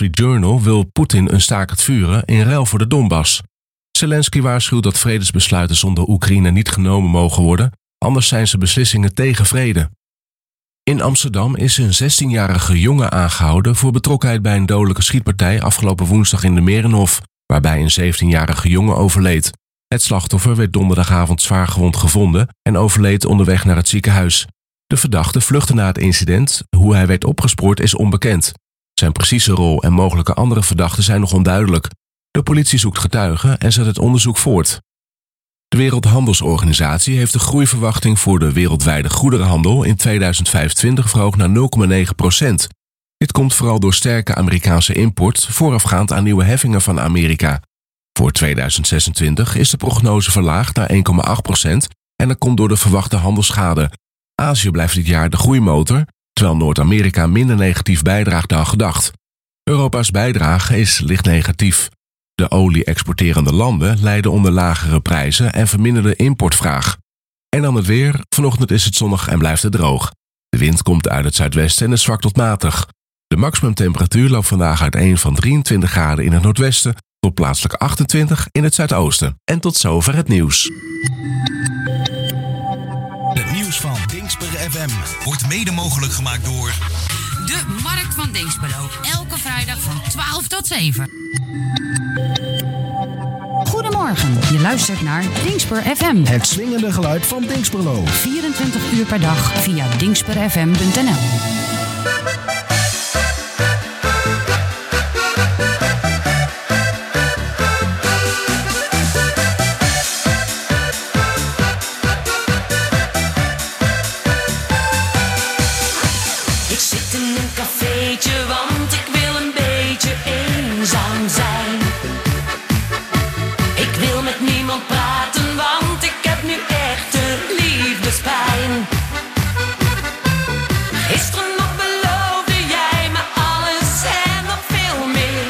Street Journal wil Poetin een staakt het vuren in ruil voor de Donbass. Zelensky waarschuwt dat vredesbesluiten zonder Oekraïne niet genomen mogen worden, anders zijn ze beslissingen tegen vrede. In Amsterdam is een 16-jarige jongen aangehouden voor betrokkenheid bij een dodelijke schietpartij afgelopen woensdag in de Merenhof, waarbij een 17-jarige jongen overleed. Het slachtoffer werd donderdagavond zwaargewond gevonden en overleed onderweg naar het ziekenhuis. De verdachte vluchtte na het incident. Hoe hij werd opgespoord is onbekend. Zijn precieze rol en mogelijke andere verdachten zijn nog onduidelijk. De politie zoekt getuigen en zet het onderzoek voort. De Wereldhandelsorganisatie heeft de groeiverwachting voor de wereldwijde goederenhandel in 2025 verhoogd naar 0,9%. Dit komt vooral door sterke Amerikaanse import voorafgaand aan nieuwe heffingen van Amerika. Voor 2026 is de prognose verlaagd naar 1,8% en dat komt door de verwachte handelsschade. Azië blijft dit jaar de groeimotor, terwijl Noord-Amerika minder negatief bijdraagt dan gedacht. Europa's bijdrage is licht negatief. De olie-exporterende landen lijden onder lagere prijzen en verminderde importvraag. En dan het weer. Vanochtend is het zonnig en blijft het droog. De wind komt uit het zuidwesten en is zwak tot matig. De maximumtemperatuur loopt vandaag uiteen van 23 graden in het noordwesten tot plaatselijk 28 in het zuidoosten. En tot zover het nieuws. Het nieuws van Dingsper FM wordt mede mogelijk gemaakt door de Markt van Dinxperlo. Elke vrijdag van 12 tot 7. Goedemorgen, je luistert naar Dingsper FM. Het swingende geluid van Dingsperlo. 24 uur per dag via dingsperfm.nl. Want ik wil een beetje eenzaam zijn. Ik wil met niemand praten, want ik heb nu echt de liefdespijn. Gisteren nog beloofde jij me alles en nog veel meer.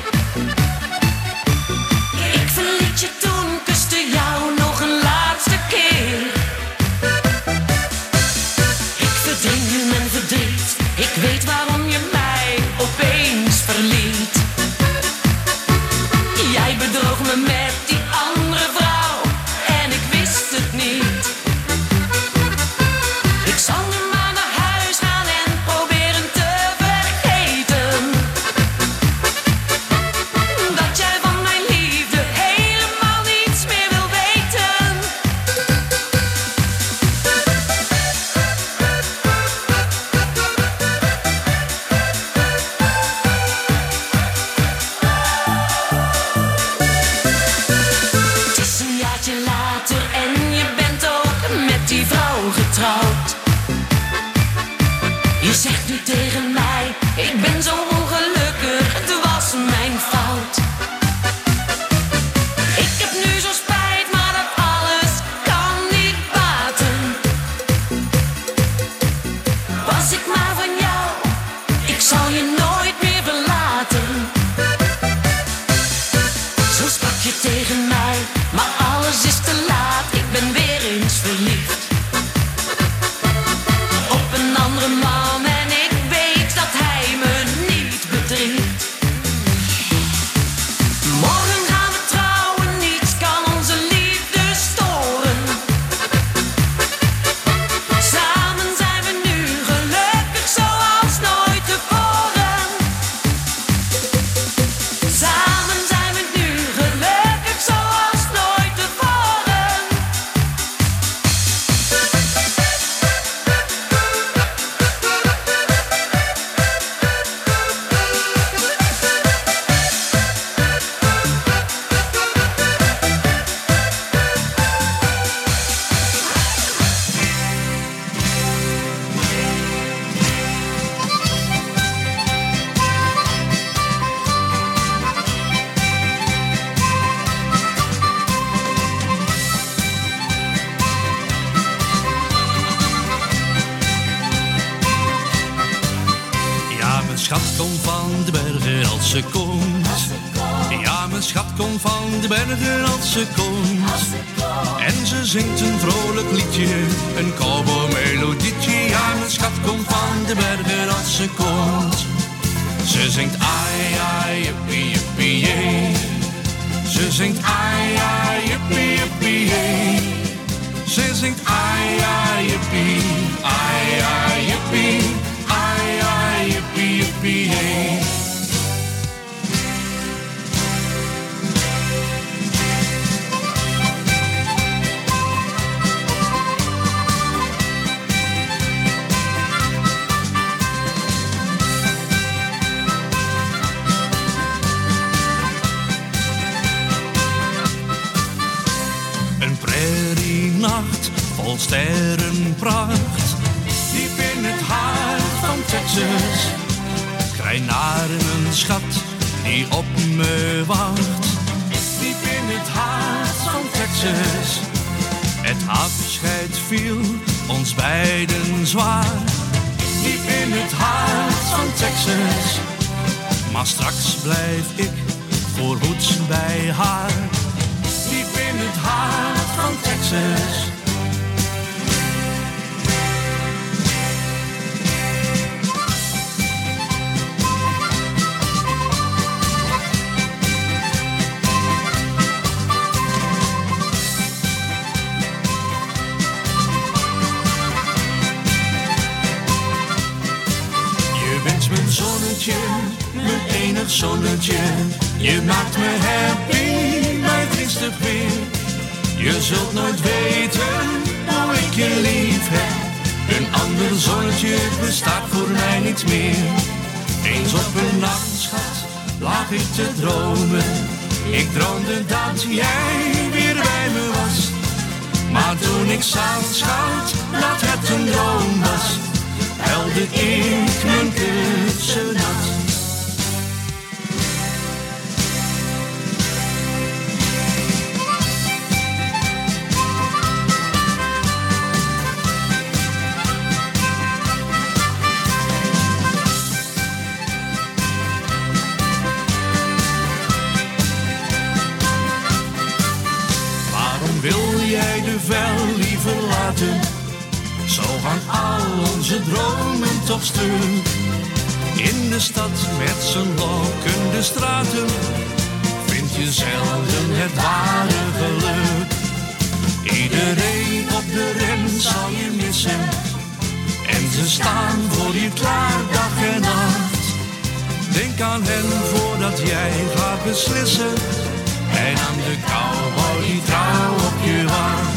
Ik verliet je toen, kuste jou nog een laatste keer. Ik verdring nu mijn verdriet, ik weet waarom je mij opeens verliet. Jij bedroog me met die andere vrouw en ik wist het niet. Ik zal nu maar naar huis gaan en proberen te vergeten dat jij van mijn liefde helemaal niets meer wil weten. Later en je bent ook met die vrouw getrouwd. Je zegt nu tegen mij, ik ben zo ongelukkig, het was mijn fout. Ik heb nu zo spijt, maar dat alles kan niet baten. Was ik maar van jou, ik zal je nooit meer verlaten. Zo sprak je tegen mij, maar alles is te laat, ik ben weer eens verliefd op een andere man en ik weet dat hij me niet bedriegt. Morgen gaan we trouwen, niets kan onze liefde storen. Samen zijn we nu gelukkig zoals nooit tevoren. Samen zijn we nu gelukkig zoals nooit tevoren. Ja, mijn schat komt van de bergen als ze komt. Ja, mijn schat komt van de bergen als ze komt. En ze zingt een vrolijk liedje, een cowboy melodietje. Ja, mijn schat komt van de bergen als ze komt. Ze zingt ai ai jippie jippie jee. Ze zingt ai ai jippie jippie jee. Ze zingt ai ai jippie, ai ai jippie, ai ai jippie jippie jee. Nacht vol sterrenpracht, diep in het hart van Texas. Krijg naar een schat die op me wacht, diep in het hart van Texas. Het afscheid viel ons beiden zwaar, diep in het hart van Texas. Maar straks blijf ik voorgoed bij haar, diep in het hart van Texas. Je bent mijn zonnetje, mijn enig zonnetje. Je maakt me happy, mijn triestig weer. Je zult nooit weten hoe ik je lief heb. Een ander zonnetje bestaat voor mij niet meer. Eens op een nacht, schat, lag ik te dromen. Ik droomde dat jij weer bij me was. Maar toen ik zag, schat, dat het een droom was, huilde ik mijn kussen nat. Wil jij de vel liever laten? Zo gaan al onze dromen toch stuk. In de stad met zijn lokkende straten vind je zelden het ware geluk. Iedereen op de ren zal je missen en ze staan voor je klaar dag en nacht. Denk aan hen voordat jij gaat beslissen en aan de cowboy die trouw op je wacht.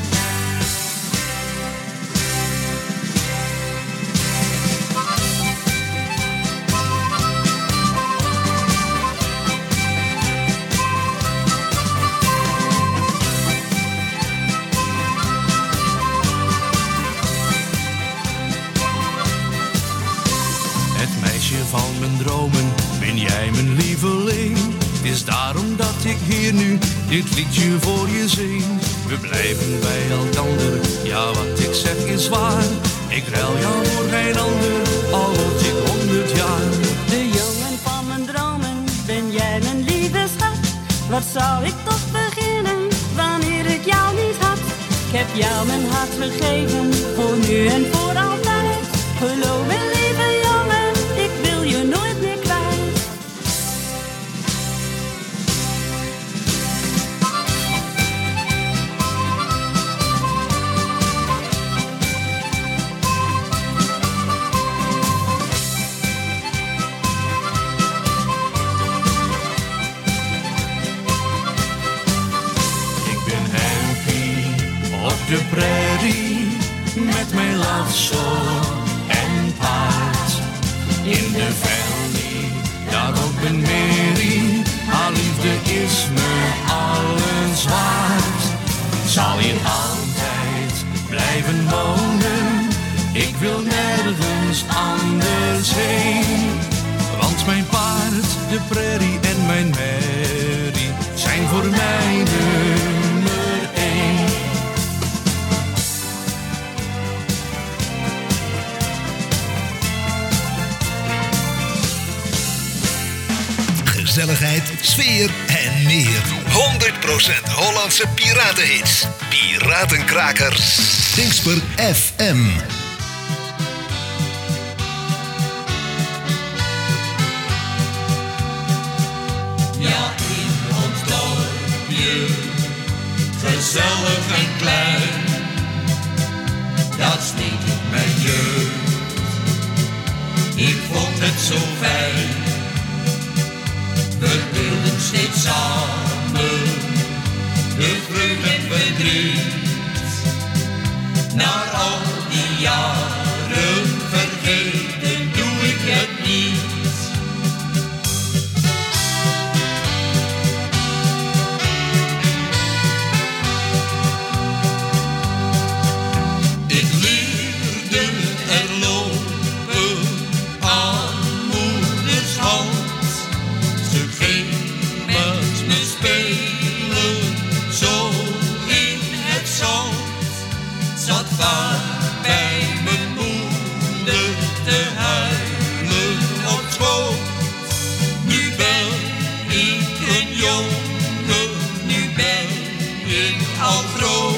Het meisje van mijn dromen, ben jij mijn lieveling? Het is daarom dat ik hier nu dit liedje voor je zing. We blijven bij elkander, ja wat ik zeg is waar. Ik ruil jou voor geen ander, al word ik 100 jaar. De jongen van mijn dromen, ben jij mijn lieve schat. Wat zou ik toch beginnen, wanneer ik jou niet had. Ik heb jou mijn hart gegeven, voor nu en voor altijd. Geloof me lieve jongen, ik wil je nooit meer kwijt. De prairie met mijn lasso en paard. In de valley, daar op een merrie. Haar liefde is me alles waard. Zal hier altijd blijven wonen. Ik wil nergens anders heen. Want mijn paard, de prairie en mijn merrie zijn voor mij nummer 1. Gezelligheid, sfeer en meer. 100% Hollandse piratenhits. Piratenkrakers. Dingsper FM. gezellig en klein. Dat sneed ik mijn jeugd. Ik vond het zo fijn. We deelden steeds samen de vreugde en verdriet. Na al die jaren vergeten doe ik het niet. Ik leerde er lopen aan moeders hand. Ze ging met me spelen, zo in het zand. Zat vaak bij mijn moeder te huilen op schoot. Nu ben ik een jongen, nu ben ik al groot.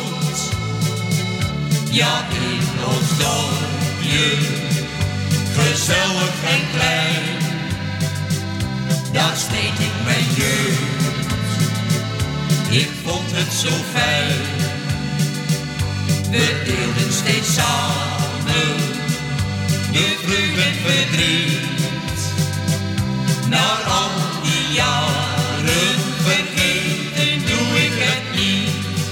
Ja, in ons dorpje, gezellig en klein. Daar sneed ik mijn jeugd. Ik vond het zo fijn. We deelden steeds samen de vreugde en verdriet. Na al die jaren vergeten doe ik het niet.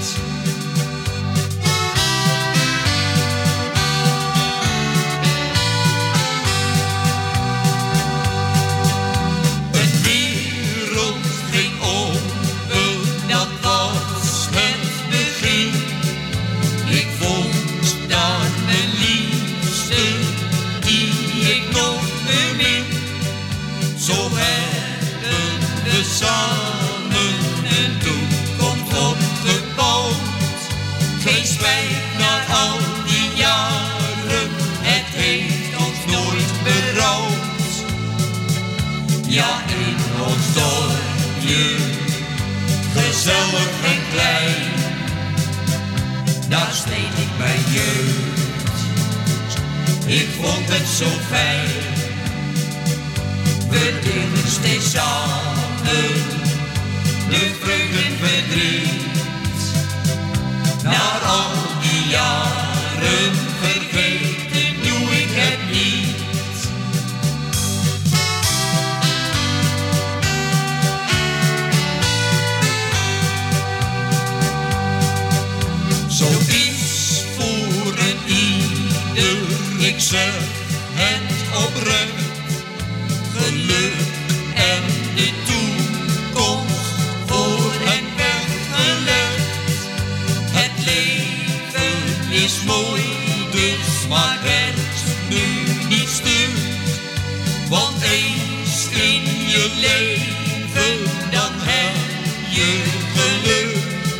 Het wereld ging open, dat was het begin. Ik vond daar mijn liefste, die ik nog bemin. Zo hebben we samen een toekomst opgebouwd. Geen spijt na al die jaren, het heeft ons nooit berouwd. Ja, in ons dorpje, gezellig en klein. Daar sneed ik mijn jeugd. Ik vond het zo fijn. We deelden steeds samen de vreugde en verdriet. Na al die jaren vergeten doe ik het niet. Zo is voor een ieder, ik zeg het oprecht. Geluk en de toekomst voor hen weggelegd. Het leven is mooi, dus maak het nu niet stuk. Want eens in je leven, dan heb je geluk.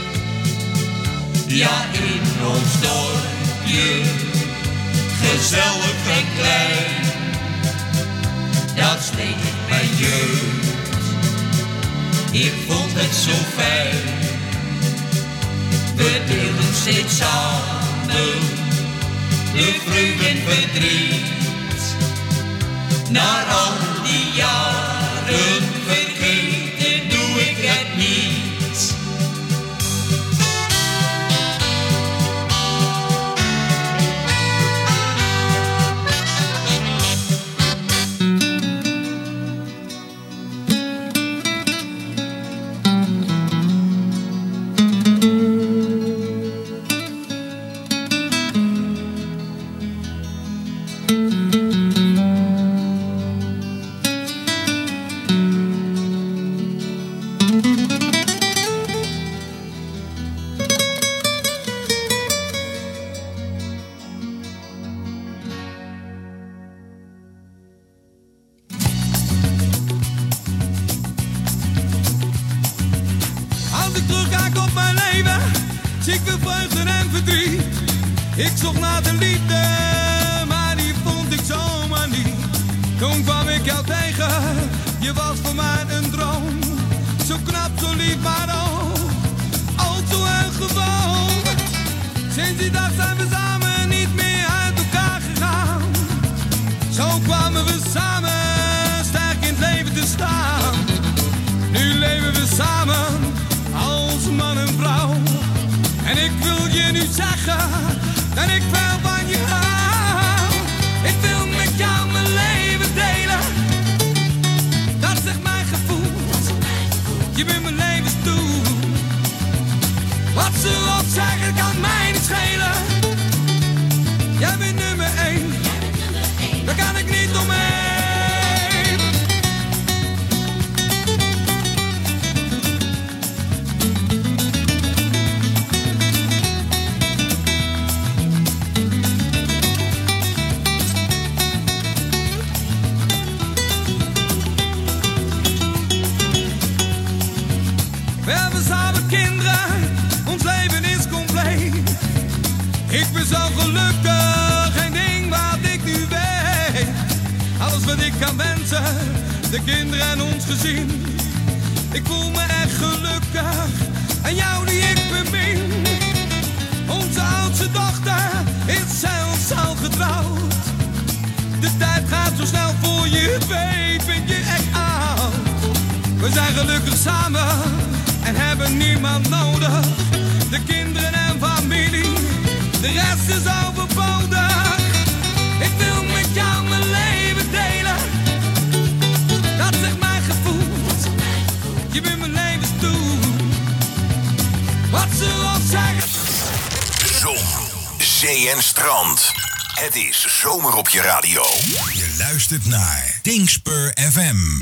Ja, in ons dorpje, gezellig en klein. Dat sneed ik mijn jeugd. Ik vond het zo fijn. We deelden steeds samen de vreugde en verdriet. Na al die jaren vergeten doe ik het niet. Ik zocht naar de liefde, maar die vond ik zomaar niet. Toen kwam ik jou tegen, je was voor mij een droom. Zo knap, zo lief, maar al zo en gewoon. Sinds die dag zijn we samen niet meer uit elkaar gegaan. Zo kwamen we samen, sterk in het leven te staan. Nu leven we samen, als man en vrouw. En ik wil je nu zeggen dat ik wel van je hou. Ik wil met jou mijn leven delen. Dat zegt mijn gevoel. Je bent mijn levensdoel. Wat ze ook zeggen kan mij niet schelen. Jij bent nummer 1. Daar kan ik niet omheen. We hebben samen kinderen, ons leven is compleet. Ik ben zo gelukkig, geen ding wat ik nu weet. Alles wat ik kan wensen, de kinderen en ons gezin. Ik voel me echt gelukkig, en jou die ik bemin. Onze oudste dochter is zelfs al getrouwd. De tijd gaat zo snel, voor je het weet, ben je echt oud. We zijn gelukkig samen en hebben niemand nodig. De kinderen en familie, de rest is overbodig. Ik wil met jou mijn leven delen. Dat zegt mijn gevoel. Je bent mijn levensdoel. Wat ze ook zeggen. Zon, zee en strand. Het is zomer op je radio. Je luistert naar Dingspur FM.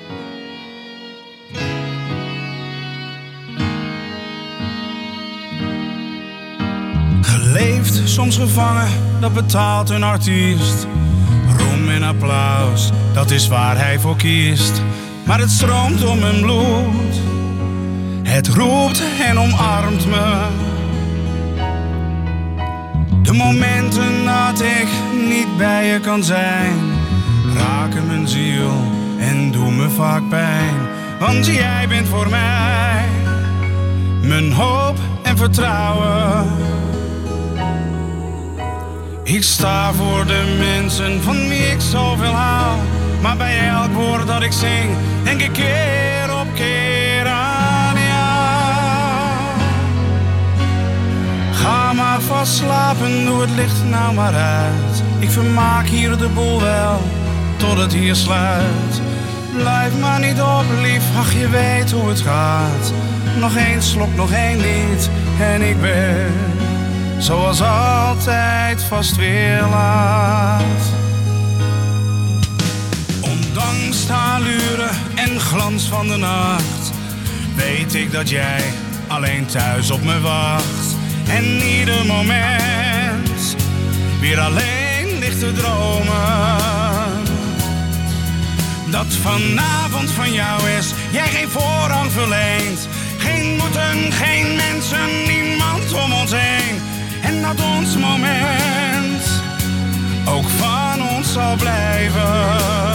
Geleefd, soms gevangen, dat betaalt een artiest. Roem en applaus, dat is waar hij voor kiest. Maar het stroomt om mijn bloed. Het roept en omarmt me. De momenten dat ik niet bij je kan zijn, raken mijn ziel en doen me vaak pijn. Want jij bent voor mij mijn hoop en vertrouwen. Ik sta voor de mensen van wie ik zoveel hou. Maar bij elk woord dat ik zing, denk ik keer op keer aan jou. Ga maar vast slapen, doe het licht nou maar uit. Ik vermaak hier de boel wel, tot het hier sluit. Blijf maar niet op, lief, ach je weet hoe het gaat. Nog één slok, nog één lied en ik ben zoals altijd vast weer laat. Ondanks de allure en glans van de nacht, weet ik dat jij alleen thuis op me wacht. En ieder moment weer alleen ligt te dromen. Dat vanavond van jou is, jij geen voorrang verleent. Geen moeten, geen mensen, niemand om ons heen. En dat ons moment ook van ons zal blijven.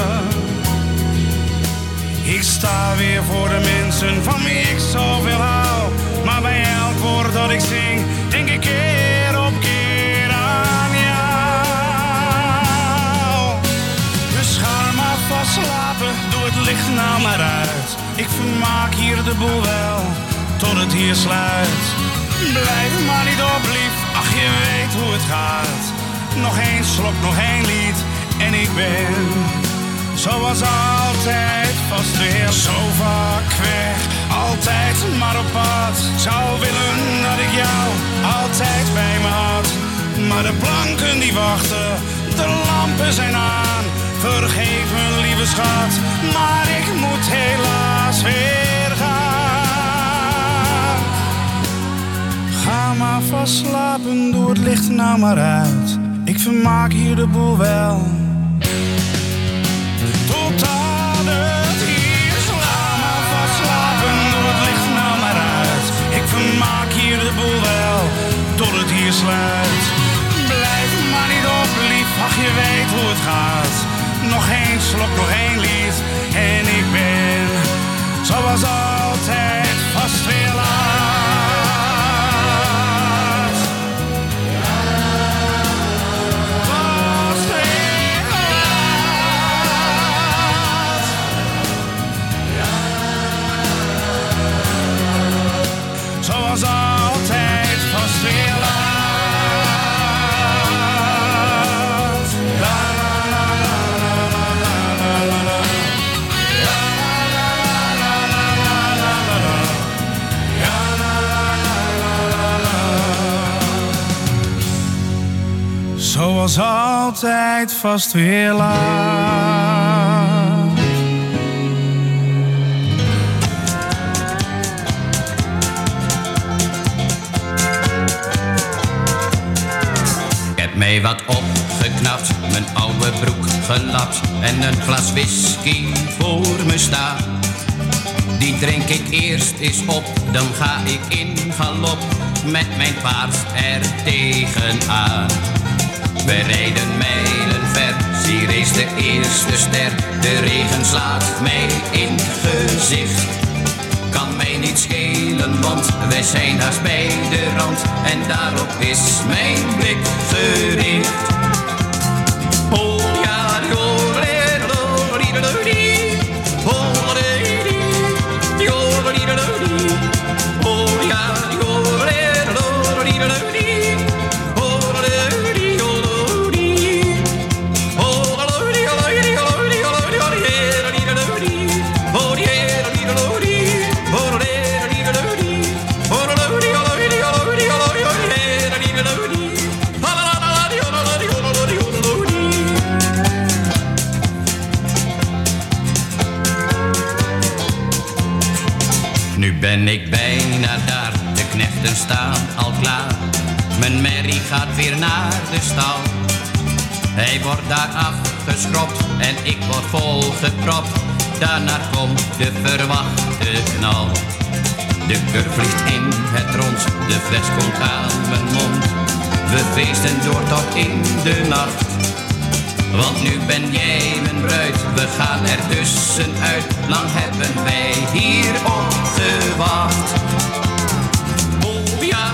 Ik sta weer voor de mensen van wie ik zoveel hou. Maar bij elk woord dat ik zing, denk ik keer op keer aan jou. Dus ga maar vast slapen, doe het licht nou maar uit. Ik vermaak hier de boel wel, tot het hier sluit. Blijf maar niet op, lief, ach je weet hoe het gaat. Nog één slok, nog één lied en ik ben zoals altijd vast weer. Zo vaak weg, altijd maar op pad. Zou willen dat ik jou altijd bij me had. Maar de planken die wachten, de lampen zijn aan. Vergeef me lieve schat, maar ik moet helaas weer gaan. Ga maar vast slapen, doe het licht nou maar uit. Ik vermaak hier de boel wel, totdat het hier slaat. Ga maar vast slapen, doe het licht nou maar uit. Ik vermaak hier de boel wel, tot het hier sluit. Blijf maar niet op, lief, ach je weet hoe het gaat. Nog één slok, nog één lied en ik ben zoals altijd vast weer laat. Vast weer laat. Zoals altijd vast is altijd vast weer laat. Ik heb mij wat opgeknapt, mijn oude broek gelapt en een glas whisky voor me staan. Die drink ik eerst eens op, dan ga ik in galop met mijn paard er tegenaan. We rijden mijlen ver, zie reeds de eerste ster. De regen slaat mij in het gezicht. Kan mij niet schelen, want wij zijn haast bij de rand. En daarop is mijn blik gericht. Oh ja, Nu ben ik bijna daar, de knechten staan al klaar. Mijn merrie gaat weer naar de stal. Hij wordt daar afgeschropt en ik word volgepropt. Daarna komt de verwachte knal. De kurk vliegt in het rond, de fles komt aan mijn mond. We feesten door tot in de nacht. Want nu ben jij mijn bruid, we gaan er tussenuit. Lang hebben wij hier op gewacht. Oh ja,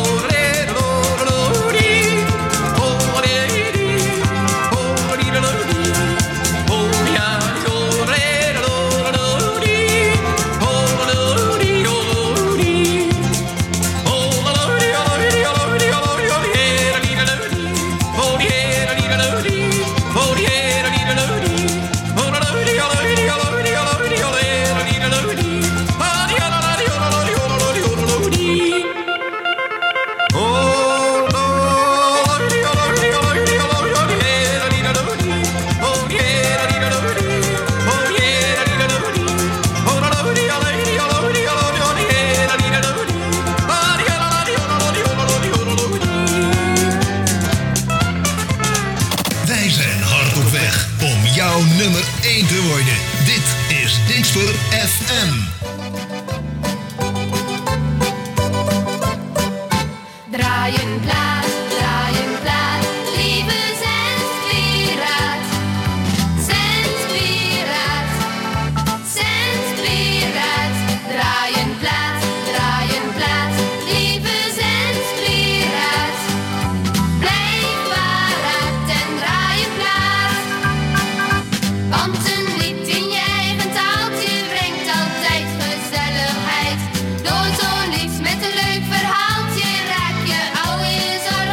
nummer 1 te worden. Dit is Dingsper FM. Draaien plaat, lieve zendpiraat. Zendpiraat, zendpiraat. Draaien plaat, lieve zendpiraat. Blijf paraat en draai een plaat. Want een lied in je eigen taaltje brengt altijd gezelligheid. Door zo'n lied met een leuk verhaaltje raak je al in zo'n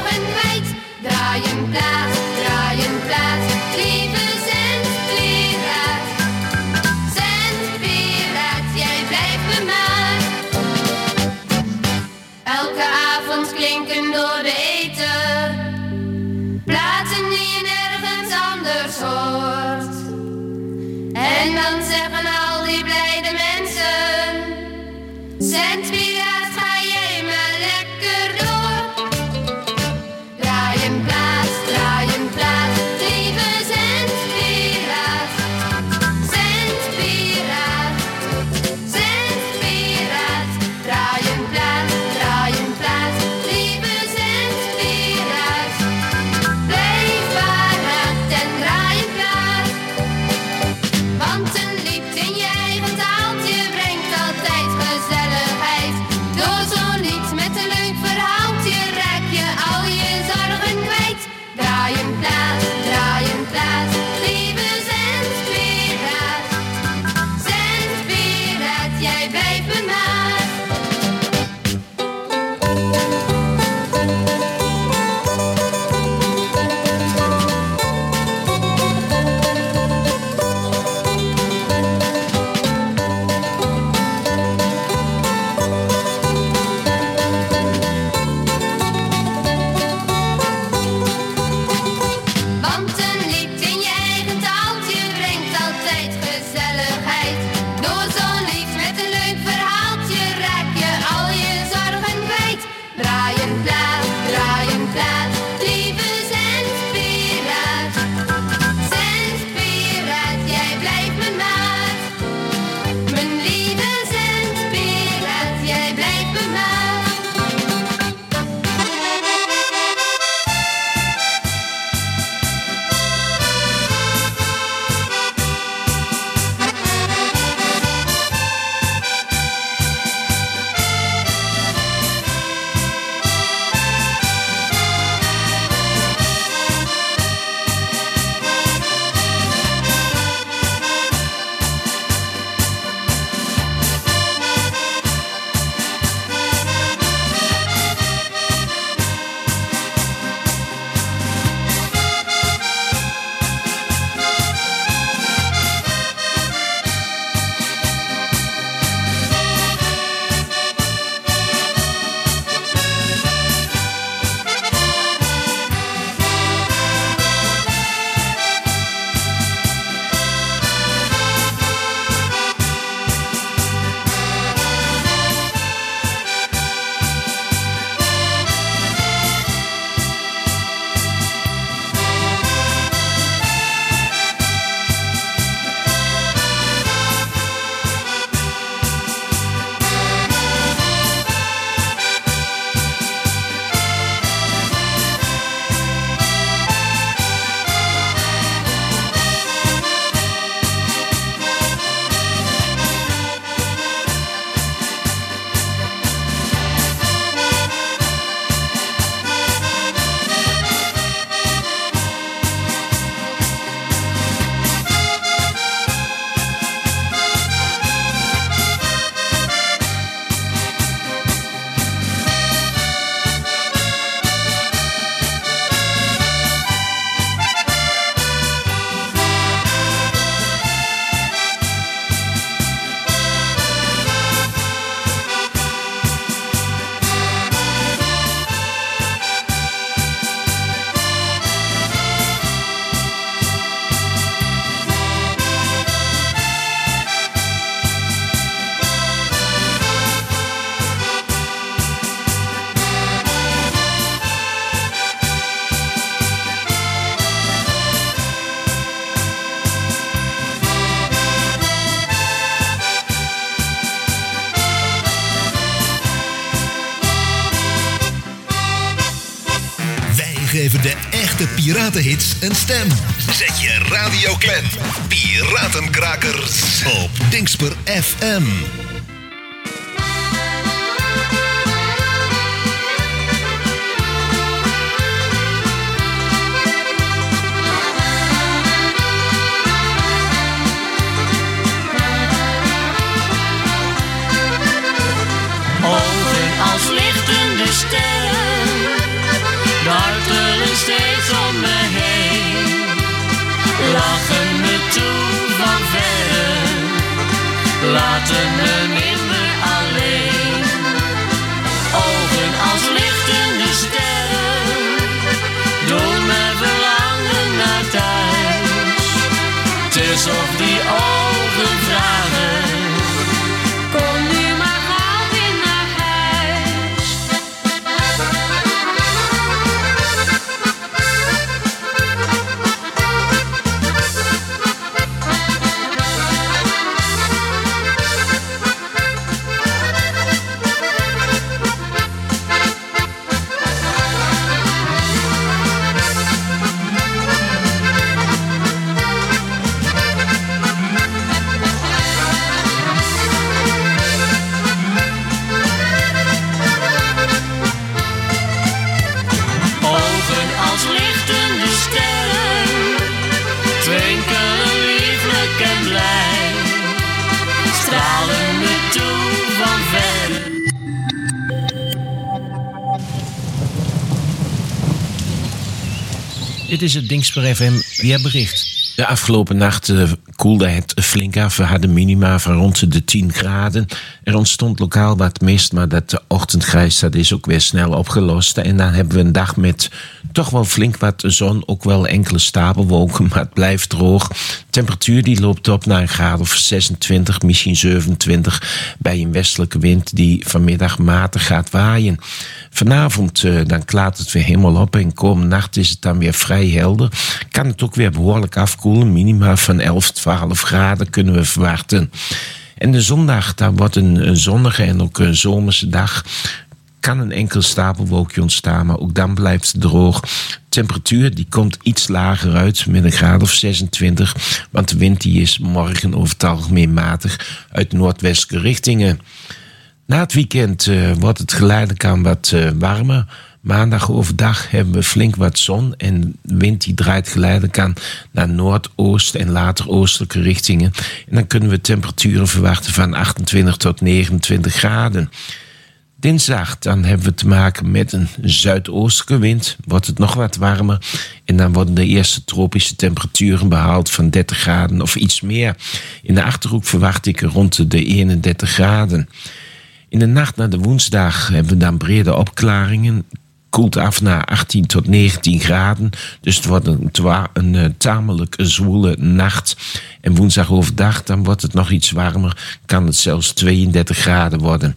geven de echte piratenhits een stem. Zet je radio klem. Piratenkrakers op Dingsper FM. Ogen als lichtende sterren, dartelen steeds om me heen. Lachen me toe van verre, laten me nimmer alleen. Ogen als lichtende sterren, doen me verlangen naar thuis. Het is of die ogen vragen, kom nu maar gauw weer naar huis. Ogen als lichtende sterren, twinkelen lieflijk en blij, stralen me toe van verre. Dit is het Dingsper FM weerbericht. De afgelopen nacht koelde het flink af. We hadden minima van rond de 10 graden. Er ontstond lokaal wat mist, maar dat ochtendgrijs dat is ook weer snel opgelost. En dan hebben we een dag met toch wel flink wat zon, ook wel enkele stapelwolken, maar het blijft droog. Temperatuur die loopt op naar een graad of 26, misschien 27, bij een westelijke wind die vanmiddag matig gaat waaien. Vanavond dan klaart het weer helemaal op en komende nacht is het dan weer vrij helder. Kan het ook weer behoorlijk afkoelen, minima van 11, 12 graden kunnen we verwachten. En de zondag, daar wordt een zonnige en ook een zomerse dag. Kan een enkel stapelwolkje ontstaan, maar ook dan blijft het droog. Temperatuur die komt iets lager uit met een graad of 26, want de wind die is morgen over het algemeen matig uit noordwestelijke richtingen. Na het weekend wordt het geleidelijk aan wat warmer. Maandag overdag hebben we flink wat zon en de wind die draait geleidelijk aan naar noordoost en later oostelijke richtingen. En dan kunnen we temperaturen verwachten van 28 tot 29 graden. Dinsdag dan hebben we te maken met een zuidoostelijke wind, wordt het nog wat warmer en dan worden de eerste tropische temperaturen behaald van 30 graden of iets meer. In de Achterhoek verwacht ik rond de 31 graden. In de nacht naar de woensdag hebben we dan brede opklaringen. Koelt af naar 18 tot 19 graden. Dus het wordt een tamelijk zwoele nacht. En woensdag overdag dan wordt het nog iets warmer. Kan het zelfs 32 graden worden.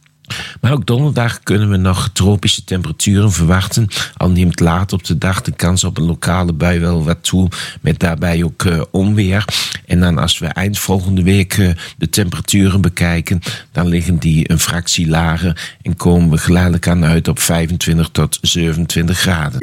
Maar ook donderdag kunnen we nog tropische temperaturen verwachten. Al neemt laat op de dag de kans op een lokale bui wel wat toe. Met daarbij ook onweer. En dan als we eind volgende week de temperaturen bekijken, dan liggen die een fractie lager. En komen we geleidelijk aan uit op 25 tot 27 graden.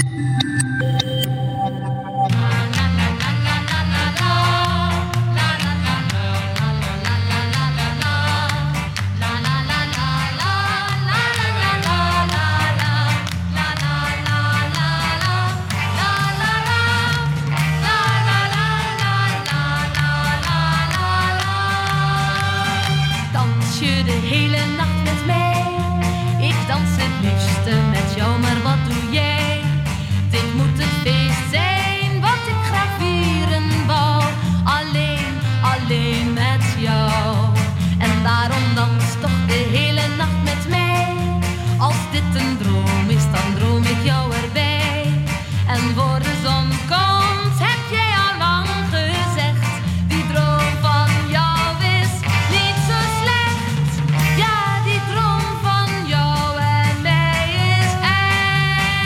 Dans je de hele nacht met mij? Ik dans het liefste met jou, maar wat doe jij? Dit moet het feest zijn wat ik graag vieren wou. Alleen, alleen met jou. En daarom dans toch de hele nacht met mij. Als dit een droom is, dan droom ik jou erbij. En voor de zon komt, heb jij al lang gezegd, die droom van jou is niet zo slecht. Ja, die droom van jou en mij is echt.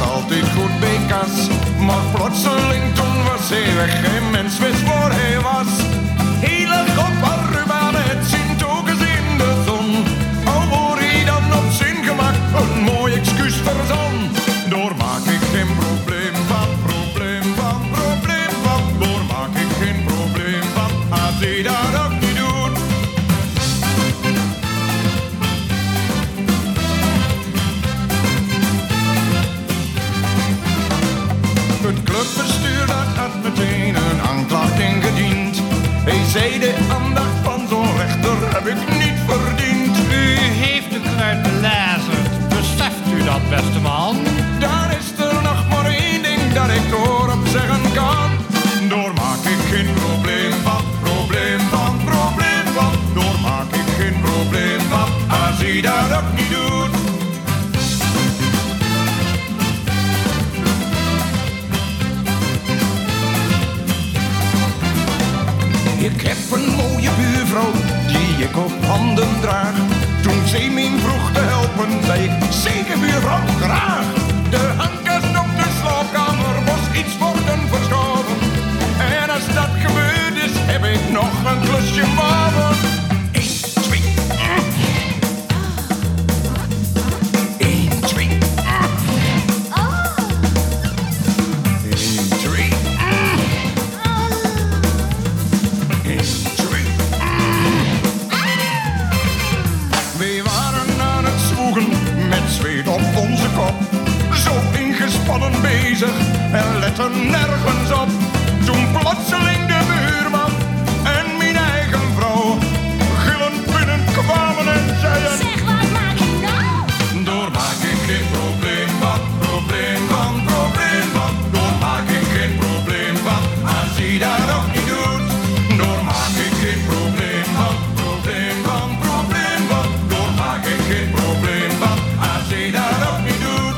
altijd goed bij kas. Maar plotseling toen was hij weg, geen mens wist waar hij was. Hij lag op Aruba met zijn togens in de zon. Al word hij dan op zijn gemak een mooi excuus verzon. Door maak ik geen probleem van, probleem van, probleem van. Door maak ik geen probleem van, als hij dat ook niet doet. Het clubbestuur dat had meteen een aanklacht ingediend. Hij zei de aandacht van zo'n rechter heb ik niet verdiend. U heeft de kruid belazerd, beseft u dat, beste man? Dan is er nog maar één ding dat ik doorop zeggen kan. Door maak ik geen probleem van, probleem van, probleem van. Door maak ik geen probleem van, als hij dat ook niet doet. Ik heb een mooie buurvrouw die ik op handen draag. Toen zij mij vroeg te helpen, zei ik zeker buurvrouw, graag. De handkast op de slaapkamer was iets worden verschoven. En als dat gebeurd is, heb ik nog een klusje boven. 1, 2, 1, 2, 1, 2. We waren aan het zwoegen met zweet op onze kop. Zo ingespannen bezig en letten nergens op. Toen plotseling de buurman en mijn eigen vrouw gillend binnenkwamen en zeiden: Zeg, wat maak je nou? Door maak ik geen probleem van, probleem van, probleem van. Door maak ik geen probleem van, als hij dat ook niet doet. Door maak ik geen probleem van, probleem van, probleem van. Door maak ik geen probleem van, als hij dat ook niet doet.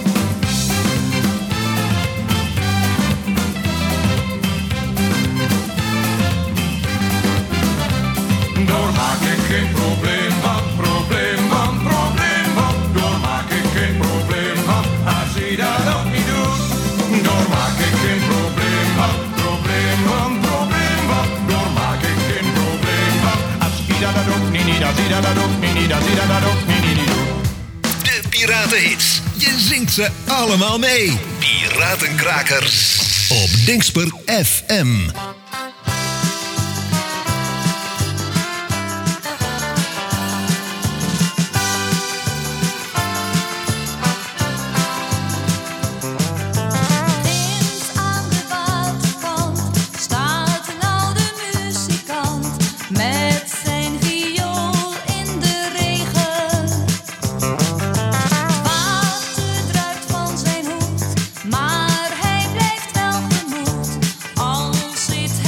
Door maak ik geen probleem van, probleem van, probleem van. Door maak ik geen probleem van, als hij dat ook niet doet. Door maak ik geen probleem van, probleem van, probleem van. Door maak ik geen probleem van, als hij dat ook niet, als hij dat ook niet, als hij dat ook niet doet. De Piratenhits. Je zingt ze allemaal mee. Piratenkrakers. Op Dingsper FM. Links aan de waterkant staat een oude muzikant met zijn viool in de regen. Water druipt van zijn hoed, maar hij blijft wel gemoed. Al zit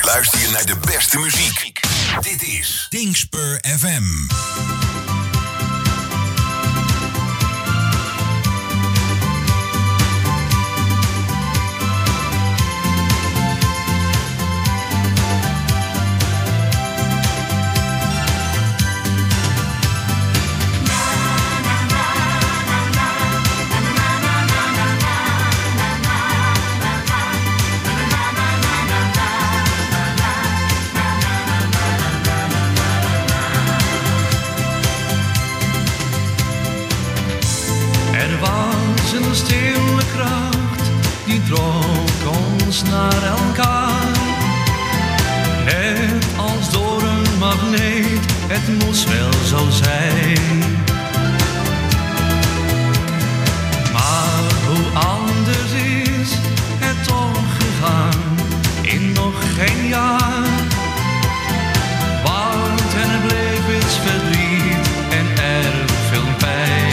luister je naar de beste muziek. Dit is Dingspur FM. Een stille kracht die trok ons naar elkaar. Net als door een magneet, het moest wel zo zijn. Maar hoe anders is het toch gegaan in nog geen jaar. Want er bleef iets verdriet en erg veel pijn.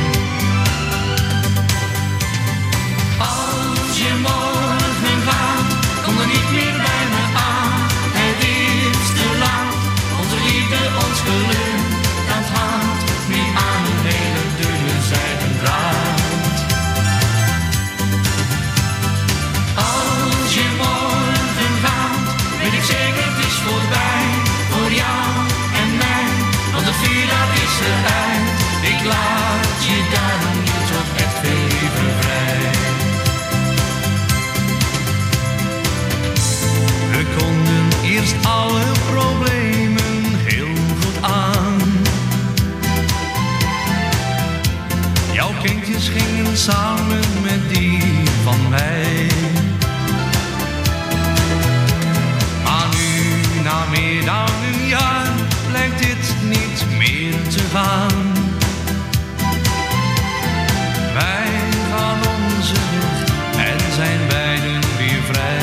Als je morgen gaat, kom er niet meer bij me aan. Het is te laat, onze liefde, ons geluk, dat hangt nu aan een hele dunne zijden draad. Als je morgen gaat, weet ik zeker het is voorbij, voor jou en mij, want het vuur dat is eruit. Ik laat je daarom nu toch echt veel liever vrij. We konden eerst alle problemen heel goed aan. Jouw kindjes gingen samen met die van mij. Maar nu, na meer dan een jaar, lijkt dit niet meer te gaan. Wij gaan onze weg en zijn beiden weer vrij.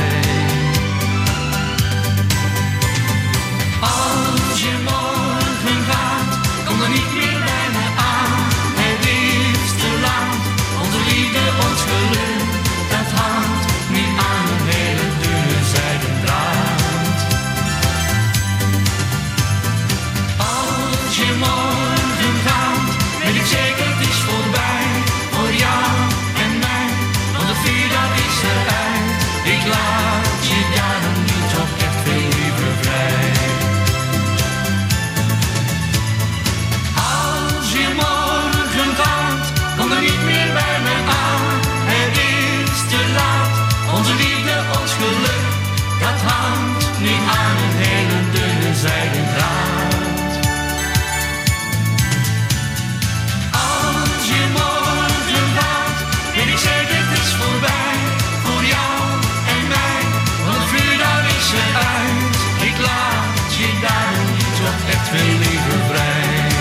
Als je morgen gaat, kom er niet meer bij me aan. Het is te laat, onze liefde, ons geluk, dat hangt nu aan een hele dunne zijden draad. Als je morgen gaat, weet ik zeker het is voorbij, voor jou en mij, want het vuur dat is eruit. Ik laat je daarom nu toch echt veel liever vrij. Als je morgen gaat, kom er niet meer bij me aan. Het is te laat, onze liefde, ons geluk, dat hangt nu aan een hele dunne zijden draad. Als je morgen gaat, weet ik zeker het is voorbij, voor jou en mij, want het vuur dat is eruit. Ik laat je daarom nu toch echt veel liever vrij.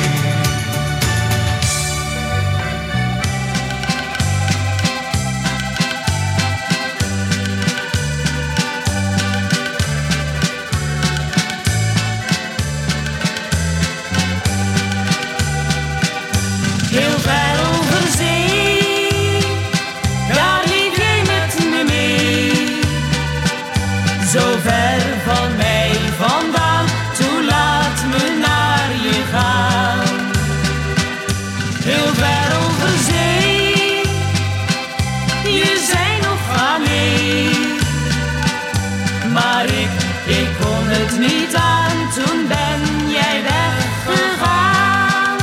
Heel ver over zee, daar liep jij met me mee. Zo ver van mij vandaan, toen laat me naar je gaan. Heel ver over zee, je zei nog aan nee. Maar ik kon het niet aan, toen ben jij weggegaan.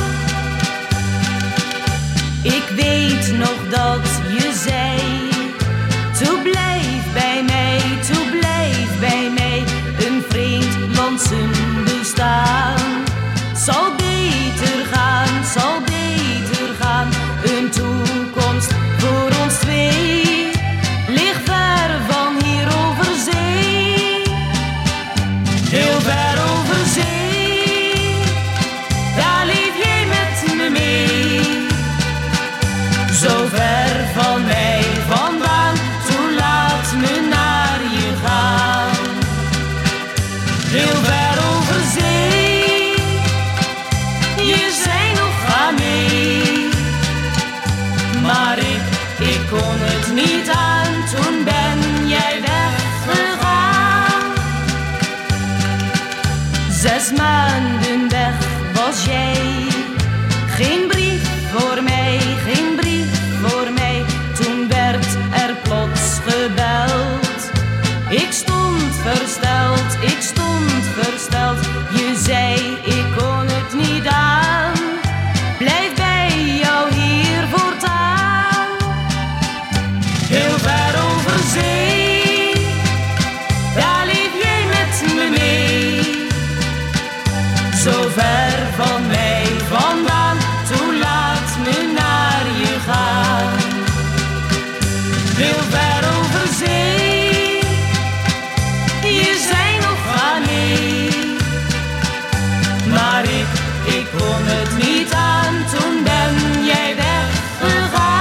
Ik weet nog dat je zei, toe blijf bij mij, toe blijf bij mij. Een vreemd land zijn bestaan zal beter gaan, zal beter gaan. Een toekomst voor ons twee ligt ver van hier over zee. Heel ver over zee, daar leef jij met me mee. Zo ver van mij vandaan, toen laat me naar je gaan. Heel ver over zee, je zei nog aan mee. Maar ik kon het niet aan, toen ben jij weggegaan. heel ver over zee. Je zei nog ga nee, maar ik kon het niet aan, toen ben jij weggegaan.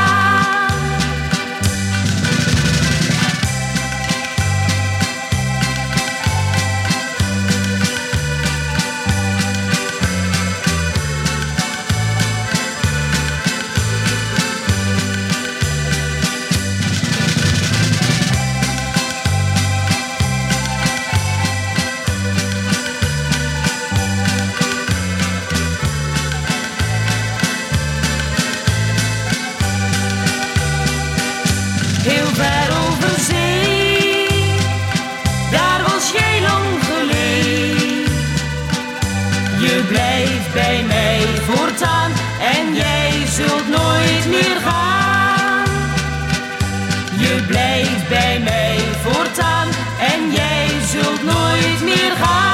Heel ver over zee, daar was jij lang geleden. Je blijft bij mij voortaan en jij zult nooit meer gaan. Je blijft bij mij voortaan en jij zult nooit meer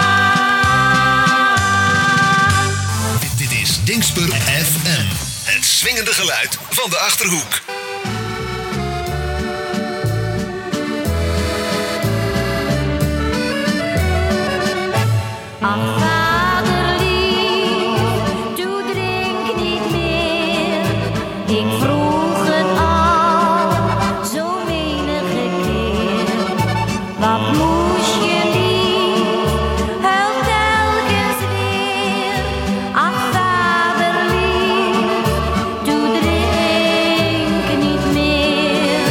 gaan. Dit is Dingsper FM, het swingende geluid van de Achterhoek. Ach, vaderlief, doe drink niet meer. Ik vroeg het al, zo menige keer. Wat moest je lief, huil telkens weer. Ach, vaderlief, doe drink niet meer.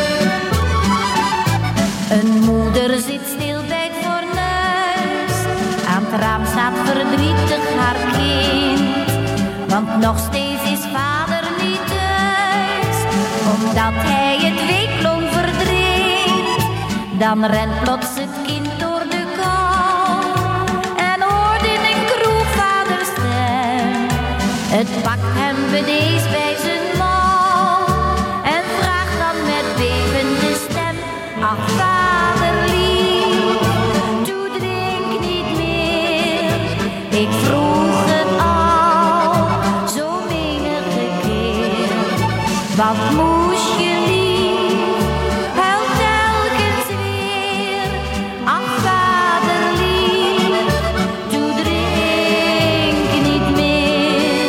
Een moeder zit stil bij het fornuis. Aan het raam staat verdrietig haar kind, want nog steeds is vader niet thuis, omdat hij het weekloon verdrinkt. Dan rent plots het kind door de kou en hoort in een kroeg vaders stem. Het pakt hem bedeesd bij zijn mouw en vraagt dan met bevende stem: ach, vaderlief, doe drink niet meer. Ik vroeg het al, zo menige keer. Wat moest je lief, huil telkens weer. Ach, vaderlief, doe drink niet meer.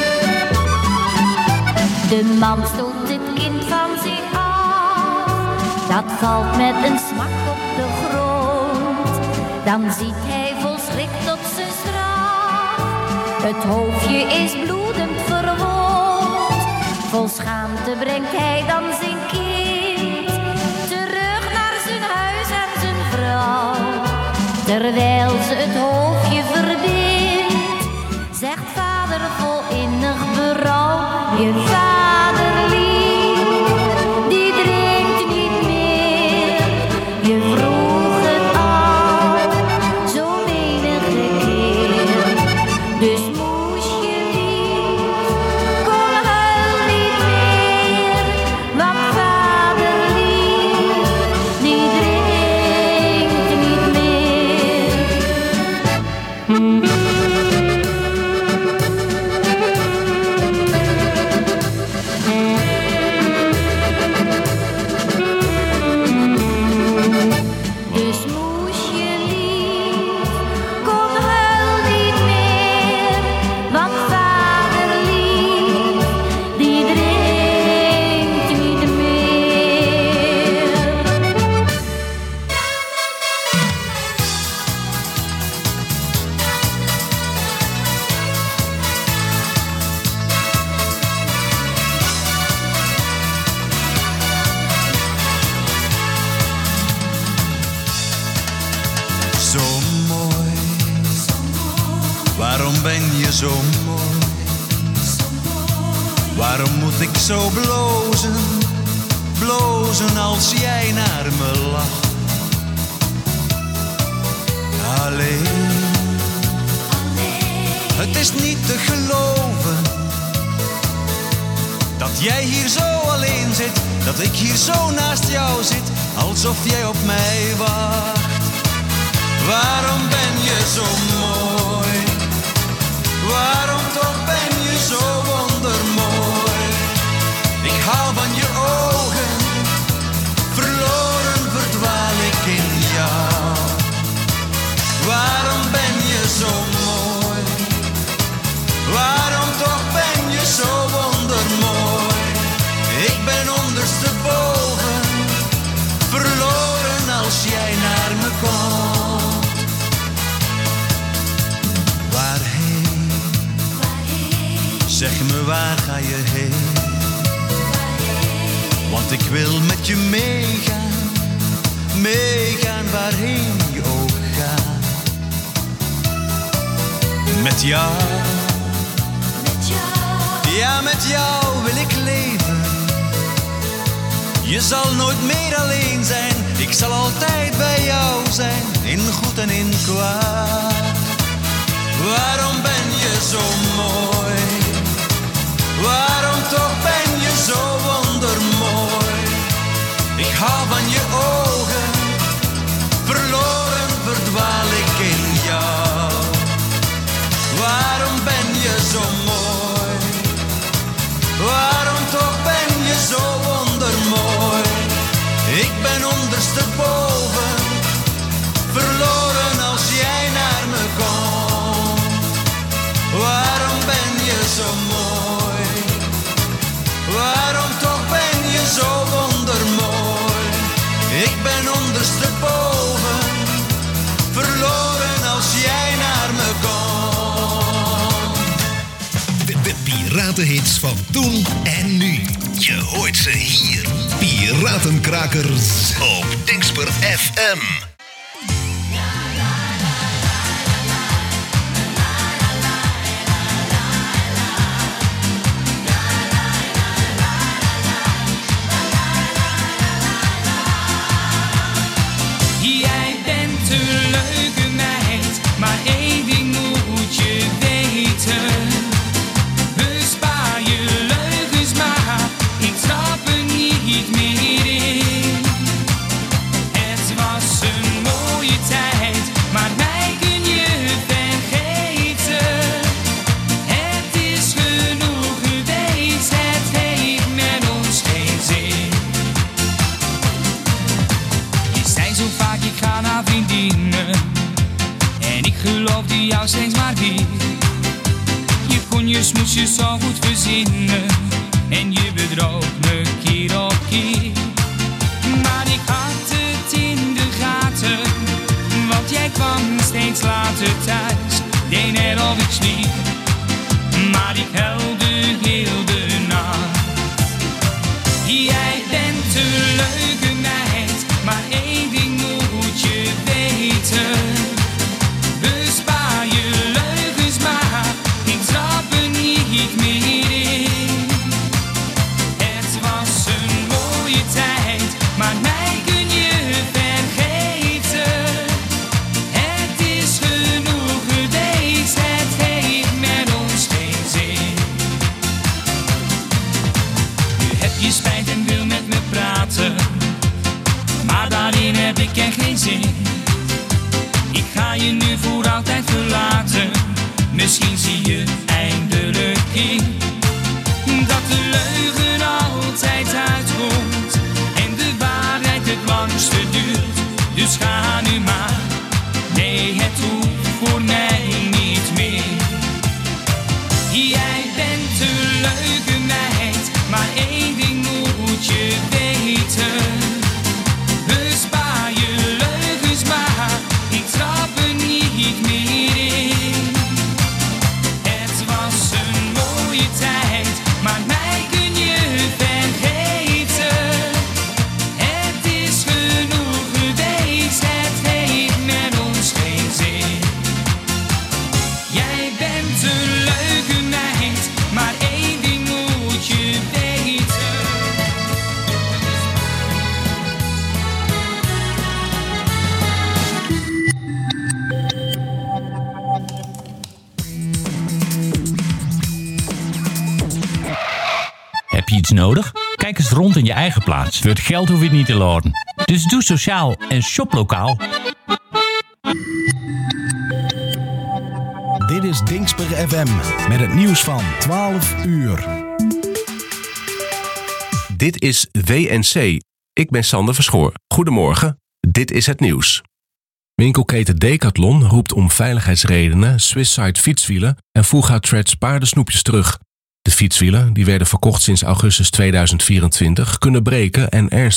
De man stoot het kind van zich af, dat valt met een smak op de grond. Dan ziet hij vol schrik tot zijn straf, het hoofdje is bloedend verwond. Vol schaamte brengt hij dan zijn kind terug naar zijn huis en zijn vrouw. Terwijl ze het hoofdje verbindt, zegt vader vol innig berouw: je vader lief, die drinkt niet meer. Je vroeg het al, zo menige keer. Dus moest je lief, kom huil niet meer. Want vader lief, die drinkt niet meer. Dus moest je lief, kom huil niet meer. Want vader lief, die drinkt niet meer. Zo mooi, waarom ben je zo mooi? Waarom moet ik zo blozen, blozen als jij naar me lacht? Alleen, het is niet te geloven dat jij hier zo alleen zit, dat ik hier zo naast jou zit, alsof jij op mij wacht. Waarom ben je zo mooi? Waarom toch ben je zo wondermooi? Ik hou van je ogen waar je heen. Want ik wil met je meegaan, meegaan waarheen je ook gaat. Met jou, ja met jou wil ik leven. Je zal nooit meer alleen zijn, ik zal altijd bij jou zijn, in goed en in kwaad. Waarom ben je zo mooi? Waarom toch ben je zo wondermooi? Ik hou van je ogen, verloren verdwaal ik in jou. Waarom ben je zo mooi? Waarom toch ben je zo wondermooi? Ik ben ondersteboven, verloren als jij naar me komt. Waarom ben je zo mooi? Waarom toch ben je zo wondermooi? Ik ben ondersteboven, verloren als jij naar me komt. De piratenhits van toen en nu. Je hoort ze hier. Piratenkrakers op Dingsper FM. Jij bent een leuke meid, maar één ding moet je weten. Bespaar je leugens maar, ik trap er niet meer in. Het was een mooie tijd, maar mij kun je vergeten. Het is genoeg geweest, het heeft met ons geen zin. Je zei zo vaak, ik ga naar vriendinnen, en ik geloofde jou steeds maar weer. Je kon je smoesjes zo goed verzinnen, en je bedroog me keer op keer. Maar ik had het in de gaten, want jij kwam steeds later thuis. Deed net of ik sliep, maar ik huilde heel de nacht. Jij bent een leuke meid, maar één ding moet je weten. Bespaar je leugens maar, ik trap er niet meer in. Het was een mooie tijd, maar mij kun je vergeten. Het is genoeg geweest, het heeft met ons geen zin. Nu heb je spijt en wil met me praten, maar daarin heb ik echt geen zin. Ik ga je nu voor altijd verlaten, misschien zie je eindelijk in dat de leugen altijd uitkomt en de waarheid het langste duurt. Dus ga nu maar, nee het hoeft voor mij niet meer. Jij bent een leuke meid, maar één ding moet je weten. Bespaar je leugens maar, ik trap er niet meer in. Het was een mooie tijd, maar mij kun je vergeten. Het is genoeg geweest, het heeft met ons geen zin. Jij bent een leuke meid, maar één ding moet je weten. Heb je iets nodig? Kijk eens rond in je eigen plaats. Voor het geld hoef je het niet te laden. Dus doe sociaal en shop lokaal. Dit is Dingsper FM met het nieuws van 12 uur. Dit is WNC. Ik ben Sander Verschoor. Goedemorgen. Dit is het nieuws. Winkelketen Decathlon roept om veiligheidsredenen Swisside fietswielen en Fuga Treads paardensnoepjes terug. De fietswielen, die werden verkocht sinds augustus 2024, kunnen breken en ernstig